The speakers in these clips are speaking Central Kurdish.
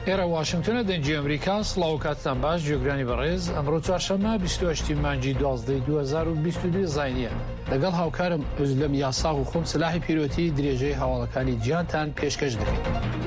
ئێرە واشنگتنە دەنجی ئەمریکا سڵاو کاتتان باش گوێگرانی بەڕێز ئەمڕۆ چوارشەممە 28 مانگی 12 2022 زاینیە لەگەڵ هاوکارم ئۆزلەم یاساغ و خۆم سلاحی پیرۆتی درێژەی هەواڵەکانی جیانتان پێشکەش دەکەین.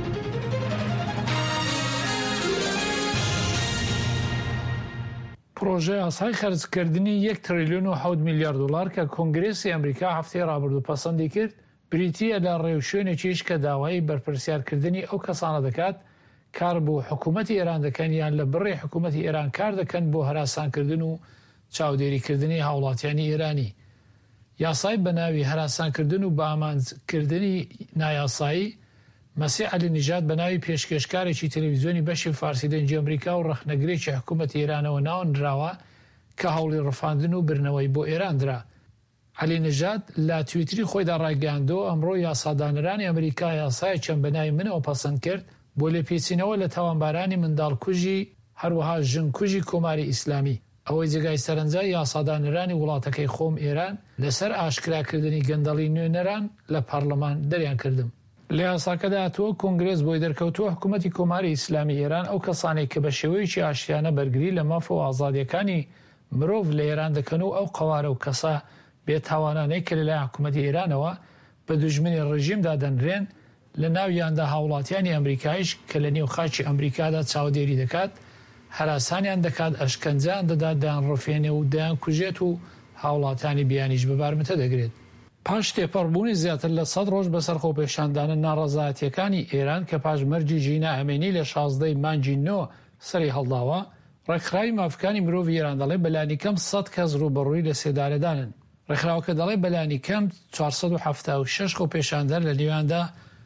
پرۆژە یاسای خەرجکردنی 1 تریلیۆن و 7 میلیارد دلار کە کۆنگرێسی ئەمریکا هەفتەی ڕابردوو پەسەندی کرد بریتیە لە ڕێوشوێنێکیش کە داوای بەرپرسیارکردنی ئەو کەسانە دەکات کار بۆ حکوومەتی ئێران دەکەن یان لە بڕێ حکوومەتی ئێران کار دەکەن بۆ هەراسانکردن و چاودێریکردنی هاوڵاتیانی ئێرانی. یاسای بەناوی هەراسانکردن و بامانکردنی نایاسایی مەسیح عەلی نیژاد بەناوی پێشکەشکارێکی تەلەڤیزیۆنی بەشی فارسی دەنجی ئەمریکا و ڕەخنەگرێکی حکوومەتی ئێرانەوە ناوەندراوە کە هەوڵی ڕەفاندن و برنەوەی بۆ ئێران درا. عەلی نیژاد لە تویتری خۆیدا ڕاگەیاندەوە ئەمڕۆ یاسادانەرانی ئەمریکا یاسای چەند بەناوی منەوە پەسەند کرد بۆ لێپێچینەوە لە تاوانبارانی منداڵکوژی هەروەها ژنکوژی کۆماری ئیسلامی ئەوەی جێگای سەرنجای یاسادانەرانی وڵاتەکەی خۆم ئێران لەسەر ئاشکراکردنی گەندەڵی نوێنەران لە پەرلەمان دەریان کردم. لە یاساکەدا هاتووە کۆنگرێس بۆی دەرکەوتووە حکوومەتی کۆماری ئیسلامی ئێران ئەو کەسانێک کە بە شێوەیەکی ئاشتیانە بەرگری لە مافە و ئازادیەکانی مرۆڤ لە ئێران دەکەن و ئەو قەوارە و کەسە بێتاوانانەی کە لەلای حکوومەتی ئێرانەوە بە دوژمنی ڕژیمدا دەنرێن لە ناویاندا هاوڵاتیانی ئەمریکایش کە لە نێو خاچی ئەمریکادا چاودێری دەکات هەراسانیان دەکات ئەشکەنجیان دەدات دایان ڕۆفێنێ و دایان کوژێت و هاوڵاتیانی بیانیش بەبارمتە دەگرێت. پاش تێپەڕبوونی زیاتر لە 100 ڕۆژ بەسەر خۆپێشاندانە ناڕەزایەتیەکانی ئێران کە پاش مەرجی ژینا ئەمێنی لە 16 مانگی 9 سەری هەڵداوە ڕێکخراوی مافەکانی مرۆڤ ئێران دەڵێ بەلانی کەم 100 کەس ڕوبەڕووی لە سێدارەدانن. ڕێکخراوەکە دەڵێ بەلانی کەم 476 خۆپێشاندەر لە نێواندا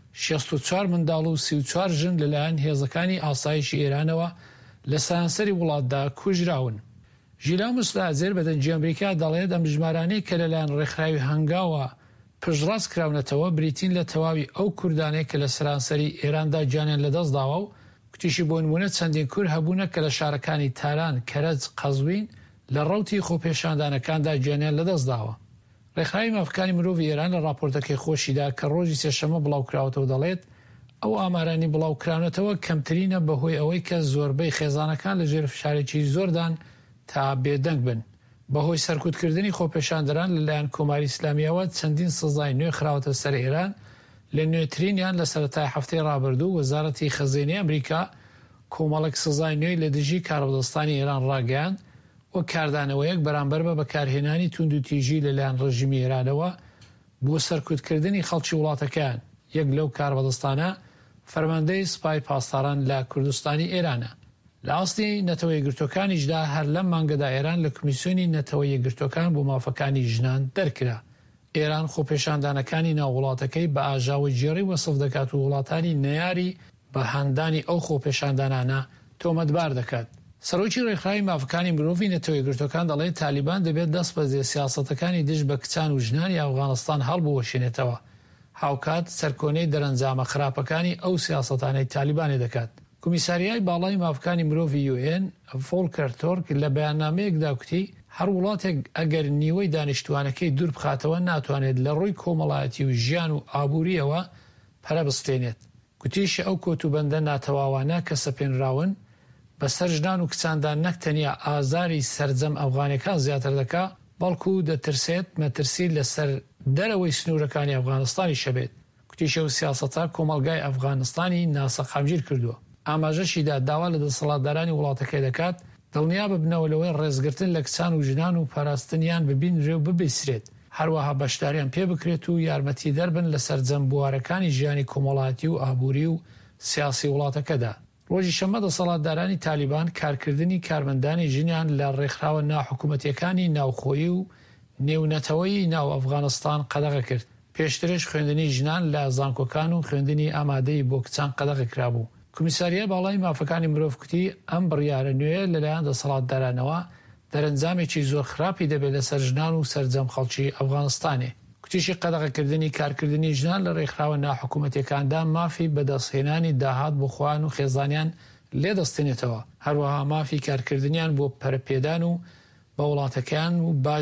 64 منداڵ و 34 ژن لەلایەن هێزەکانی ئاسایشی ئێرانەوە لە سەرانسەری وڵاتدا کوژراون. ژیلا مستعجر بە دەنجی ئەمریکا دەڵێت ئەم ژمارانەی کە لەلایەن ڕێکخراوی هەنگاوە پشتڕاست کراونەتەوە بریتین لە تەواوی ئەو کوردانەی کە لە سەرانسەری ئێراندا گیانیان لەدەستداوە و کوتیشی بۆ نمونە چەندین کورد هەبوونە کە لە شارەکانی تاران، کەرەج، قەزوین لە ڕەوتی خۆپێشاندانەکاندا گیانیان لەدەستداوە. ڕێکخراوی مافەکانی مرۆڤ ئێران لە راپۆرتەکەی خۆشیدا کە ڕۆژی سێشەممە بڵاوکراوەتەوە دەڵێت ئەو ئامارانی بڵاوکراونەتەوە کەمترینە بەهۆی ئەوەی کە زۆربەی خێزانەکان لە ژێر فشارێکی زۆردان تا بێدەنگ بن. بەهۆی سەرکوتکردنی خۆپێشاندەران لەلایەن کۆماری ئیسلامیەوە چەندین سزای نوێ خراوەتە سەر ئێران لە نوێترینیان لە سەرەتای هەفتەی ڕابردوو وەزارەتی خەزینەی ئەمریکا کۆمەڵێک سزای نوێی لە دژی کارەبەدەستانی ئێران ڕاگەیاند و کاردانەوەیەک بەرامبەر بە بەکارهێنانی توندوتیژی لەلایەن ڕژیمی ئێرانەوە بۆ سەرکوتکردنی خەڵکی وڵاتەکان. یەک لەو کاربەدەستانە فەرماندەی سوپای پاسداران لە کوردستانی ئێرانە. لە ئاستی نەتەوە یەکگرتوەکانیشدا هەر لەم مانگەدا ئێران لە کمیسیۆنی نەتەوە یەکگرتوەکان بۆ مافەکانی ژنان دەرکرا. ئێران خۆپێشاندانەکانی ناو وڵاتەکەی بە ئاژاوە جێڕی وەسف دەکات و وڵاتانی نەیاری بە هەندانی ئەو خۆپێشاندانانە تۆمەتبار دەکات. سەرۆکی ڕێکخراوی مافەکانی مرۆڤی نەتەوە یەکگرتوەکان دەڵێت تالیبان دەبێت دەست بەجێ سیاسەتەکانی دژ بە کچان و ژنانی ئەفغانستان هەڵبوەشێنێتەوە هاوکات سەرکۆنەی دەرەنجامە خراپەکانی ئەو سیاسەتانەی تالیبانێ دەکات. کمیساریای باڵای مافەکانی مرۆڤی UN ڤۆلکەر تۆرک لە بەیاننامەیەکدا کوتی هەر وڵاتێک ئەگەر نیوەی دانیشتوانەکەی دوور بخاتەوە ناتوانێت لە ڕووی کۆمەڵایەتی و ژیان و ئابووریەوە پەرە بستێنێت. گوتیشی ئەو کۆتوبەندە ناتەواوانە کە سەپێنراون بەسەر ژنان و کچاندان نەک تەنیا ئازاری سەرجەم ئەفغانەکان زیاتر دەکا بەڵکو دەترسێت مەترسی لەسەر دەرەوەی سنوورەکانی ئەفغانستانی شەبێت. کوتیشە و سیاسەتە کۆمەلگای ئەفغانستانی ناسەقامگیر کردووە. ئاماژەشیدا داوا لە دەسەڵاتدارانی وڵاتەکەی دەکات دڵنیا ببنەوە لەوەی ڕێزگرتن لە کچان و ژنان و پاراستنیان ببینرێ و ببیسرێت هەروەها بەشداریان پێ بکرێت و یارمەتی دەربن لە سەرجەم بوارەکانی ژیانی کۆمەڵایەتی و ئابووری و سیاسی وڵاتەکەدا. ڕۆژی شەممە دەسەڵاتدارانی تالیبان کارکردنی کارمەندانی ژنیان لە ڕێکخراوە ناحکوومەتیەکانی ناوخۆیی و نێونەتەوەی ناو ئەفغانستان قەدەغە کرد. پێشترش خوێندنی ژنان لە زانکۆکان و خوێندنی ئامادەی بۆ کچان قەدەغە کرابوو. کمیساریە باڵای مافەکانی مرۆڤ کوتی ئەم بڕیارە نوێ لەلایەن دەسەڵاتدارانەوە دەرەنجامێکی زۆر خراپی دەبێت لەسەر ژنان و سەرجەم خەڵکی ئەفغانستانێ. کوتیشی قەدەغەکردنی کارکردنی ژنان لە ڕێکخراوە ناحکوومەتیەکاندا مافی بەدەستهێنانی داهات بۆ خوان و خێزانیان لێدەستێنێتەوە. هەروەها مافی کارکردنیان بۆ پەرپێدان و بە وڵاتەکان و